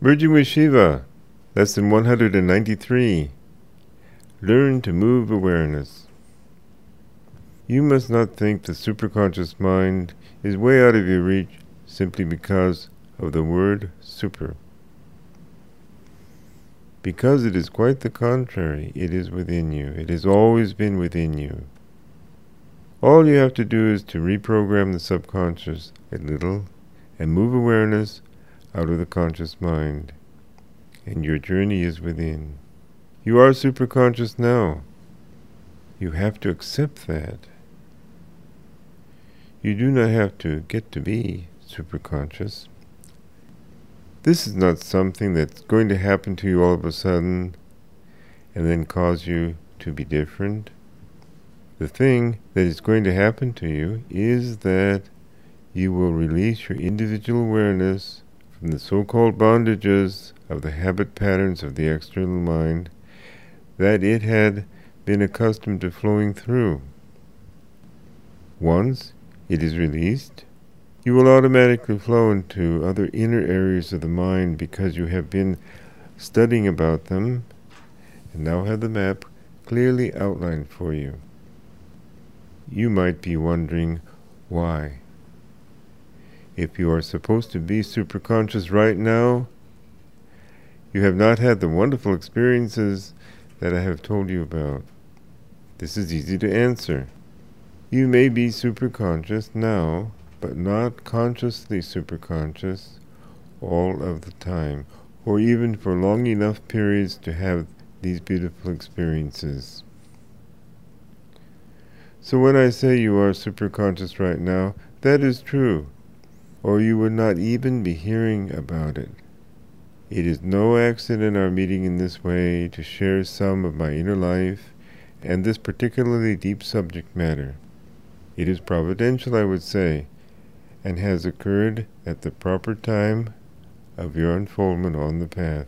Merging with Shiva, Lesson 193. Learn to move awareness. You must not think the superconscious mind is way out of your reach simply because of the word super. Because it is quite the contrary. It is within you. It has always been within you. All you have to do is to reprogram the subconscious a little and move awareness out of the conscious mind. And your journey is within. You are superconscious now. You have to accept that. You do not have to get to be superconscious. This is not something that's going to happen to you all of a sudden and then cause you to be different. The thing that is going to happen to you is that you will release your individual awareness from the so-called bondages of the habit patterns of the external mind that it had been accustomed to flowing through. Once it is released, you will automatically flow into other inner areas of the mind because you have been studying about them and now have the map clearly outlined for you. You might be wondering why. If you are supposed to be superconscious right now, you have not had the wonderful experiences that I have told you about. This is easy to answer. You may be superconscious now, but not consciously superconscious all of the time, or even for long enough periods to have these beautiful experiences. So when I say you are superconscious right now, that is true, or you would not even be hearing about it. It is no accident our meeting in this way to share some of my inner life and this particularly deep subject matter. It is providential, I would say, and has occurred at the proper time of your unfoldment on the path.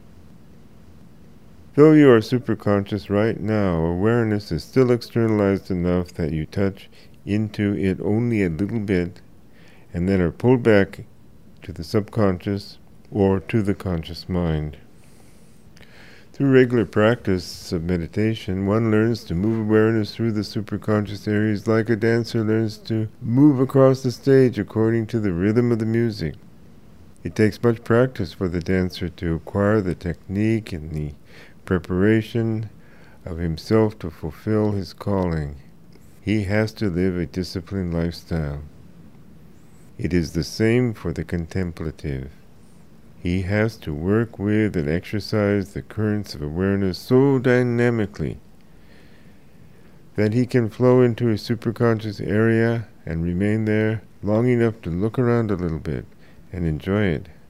Though you are superconscious right now, awareness is still externalized enough that you touch into it only a little bit and then are pulled back to the subconscious or to the conscious mind. Through regular practice of meditation, one learns to move awareness through the superconscious areas like a dancer learns to move across the stage according to the rhythm of the music. It takes much practice for the dancer to acquire the technique and the preparation of himself to fulfill his calling. He has to live a disciplined lifestyle. It is the same for the contemplative. He has to work with and exercise the currents of awareness so dynamically that he can flow into a superconscious area and remain there long enough to look around a little bit and enjoy it.